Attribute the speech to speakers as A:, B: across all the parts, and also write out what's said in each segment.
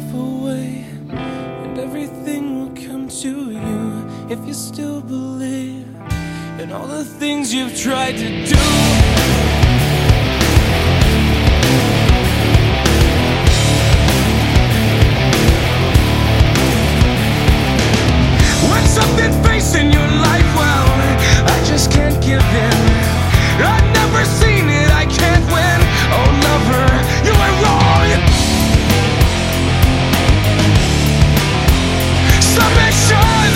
A: life away, and everything will come to you if you still believe in all the things you've tried to do. When something facing your life, well, I just can't give in. I've never seen it, I can't win. Oh lover, you are wrong. Submission.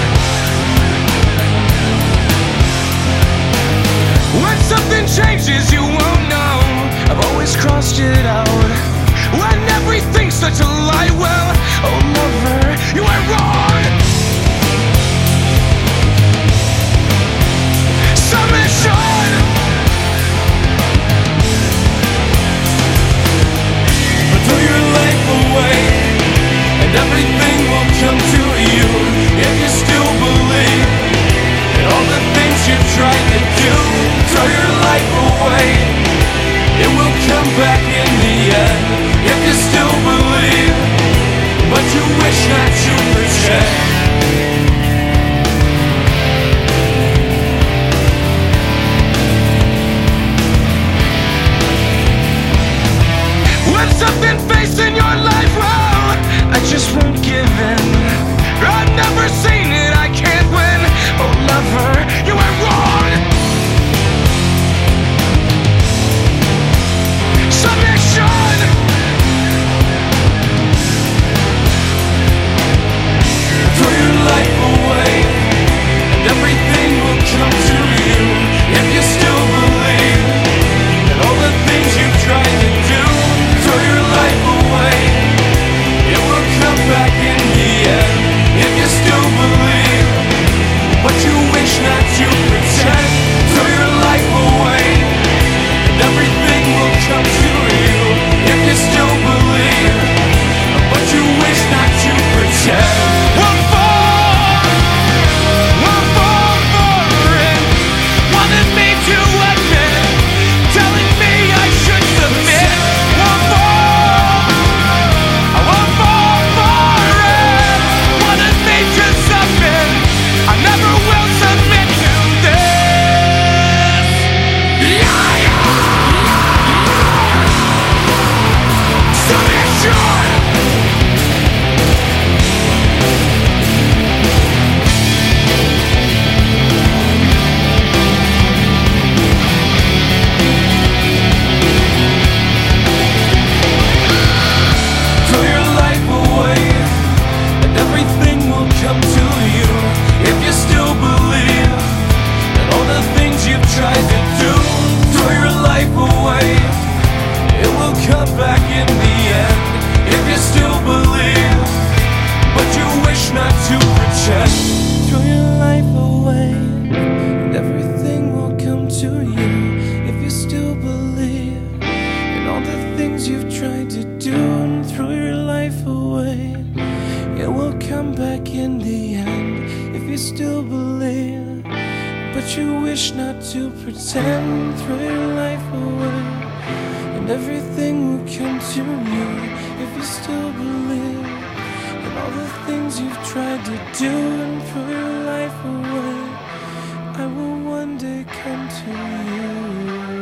A: When something changes, you won't know. I've always crossed it out. When everything's such a lie, well, oh lover, you are wrong. Submission. But throw your life away, and everything will come to you if you still believe in all the things you've tried to do. Throw your life away, it will come back in the end if you still believe, but you wish not to pretend. When something facing your life, well, I just won't give in. I've never seen it, I can't win. Oh lover, you are wrong. Submission. Throw your life away, and everything will come to you if you still believe in all the things you've tried to do. Throw your life away, it will come back in the end if you still believe, but you wish not to pretend. Throw your life away, and everything will come to you if you still believe, but you wish not to pretend. We'll fall for it. Wanted me to admit, telling me I should submit. We'll fall for it. Wanted me to submit, I never will submit to this. Submission. Throw your life away, and everything will come to you if you still believe in all the things you've tried to do. Throw your life away, it will come back in the end if you still believe, but you wish not to pretend. Throw your life away, and everything will come to you if you still believe in all the things you've tried to do. And throw your life away, it will come back in the end if you still believe, but you wish not to pretend. Throw your life away, and everything will come to you if you still believe in all the things you've tried to do. And throw your life away, I will one day come to you.